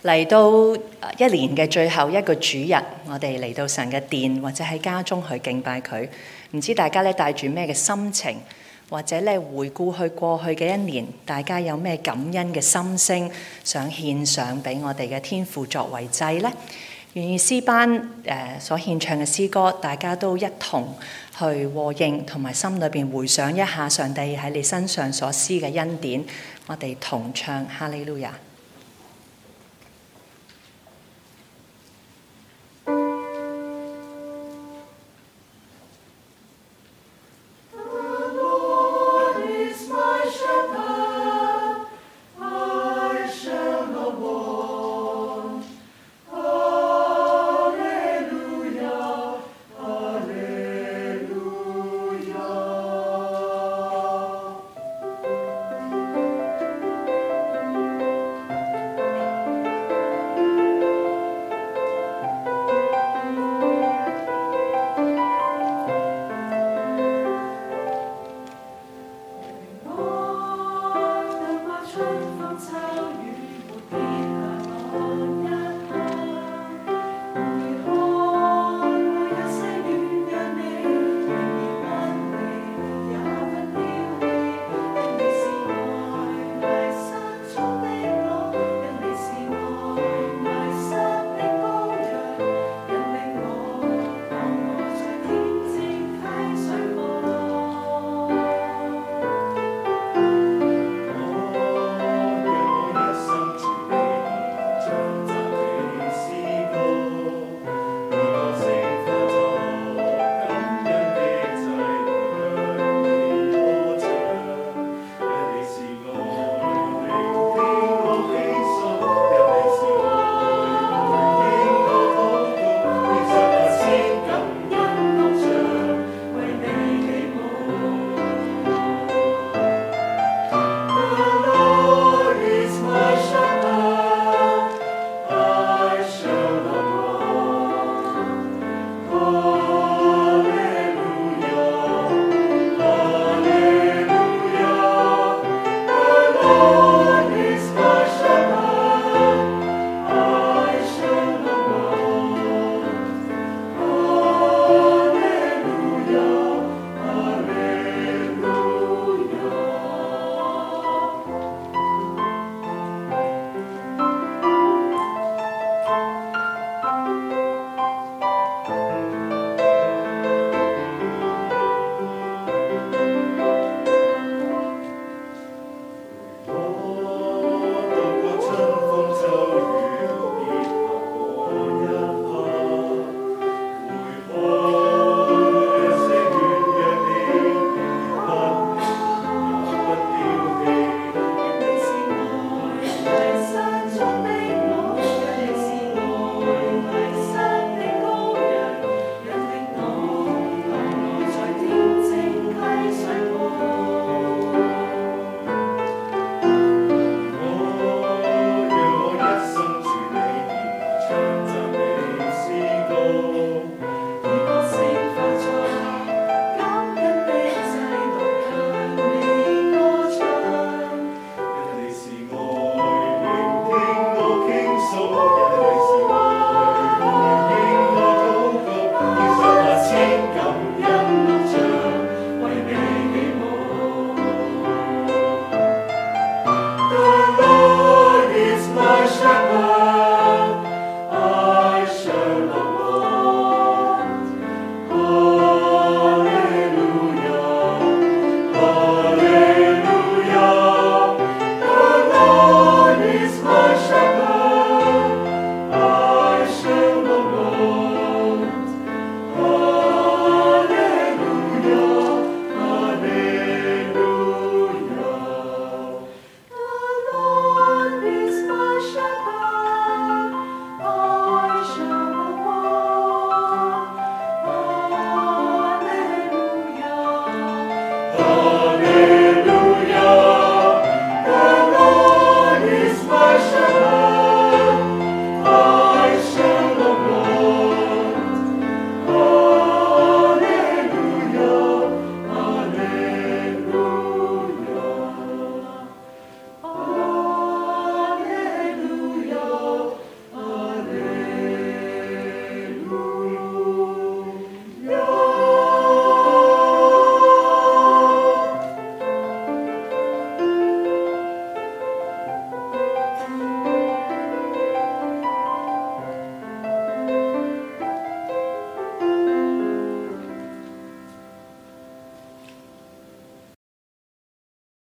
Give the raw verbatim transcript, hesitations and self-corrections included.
嚟到一年嘅最後一個主日，我哋嚟到神嘅殿或者喺家中去敬拜佢。唔知大家咧帶住咩嘅心情，或者咧回顧去過去嘅一年，大家有咩感恩嘅心聲想獻上俾我哋嘅天父作為祭呢？願意詩班誒所獻唱嘅詩歌，大家都一同去和應，同埋心裏邊回想一下上帝喺你身上所施嘅恩典，我哋同唱哈利路亞。